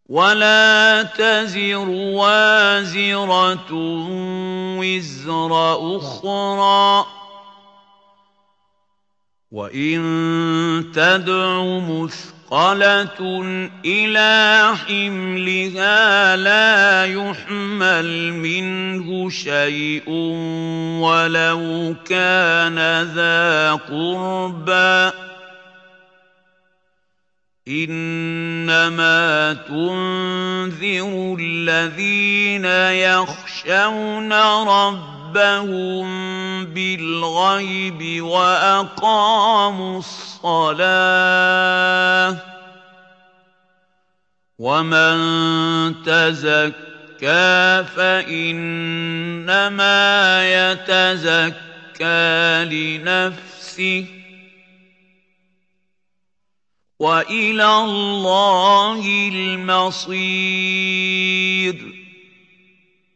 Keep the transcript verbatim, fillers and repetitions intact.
ولا تزر وازرة وزر أخرى وإن تدع مثقلة إلى حملها لا يحمل منه شيء ولو كان ذا قربى إنما تنذر الذين يخشون ربهم بالغيب وأقاموا الصلاة ومن تزكى فإنما يتزكى لنفسه وإلى الله المصير